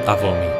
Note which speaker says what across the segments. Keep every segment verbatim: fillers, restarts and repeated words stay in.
Speaker 1: قوامی.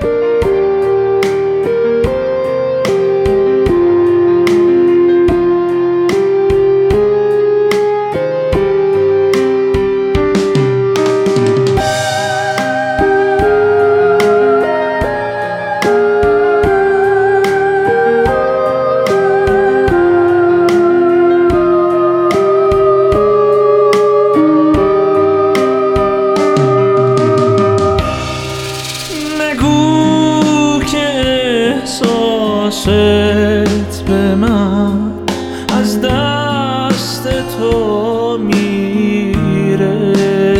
Speaker 2: احساست به من از دست تو میره،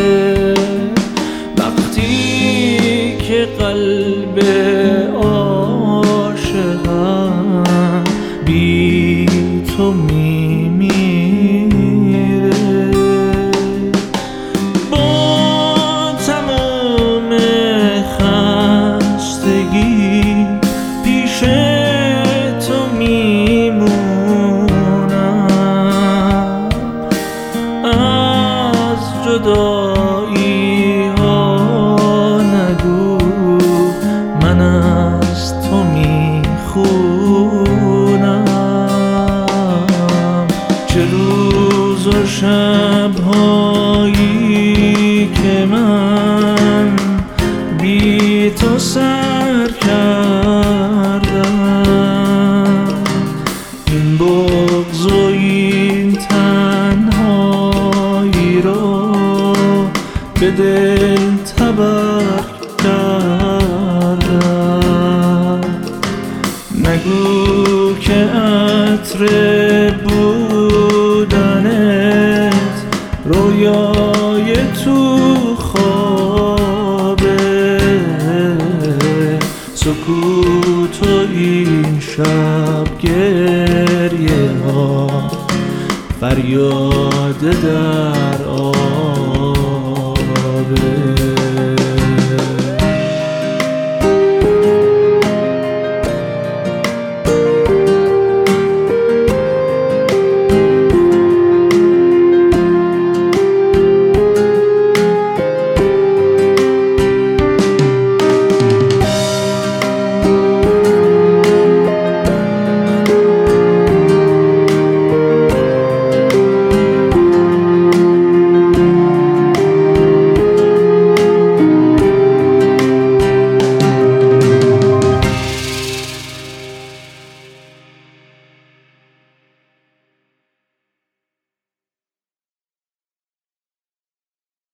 Speaker 2: وقتی که قلب عاشقم بی تو میمیره. با تمام خستگی پیش تو میمونم، از جدایی ها نگو من از تو میخونم. چه روز و شبهایی که من بی تو سر کردم، این بغض و این تنهایی رو به دل تبر کردم. نگو که عطر بودنت رویای تو خوابه، سکوت و این شب گریه ها فریاد در آبه.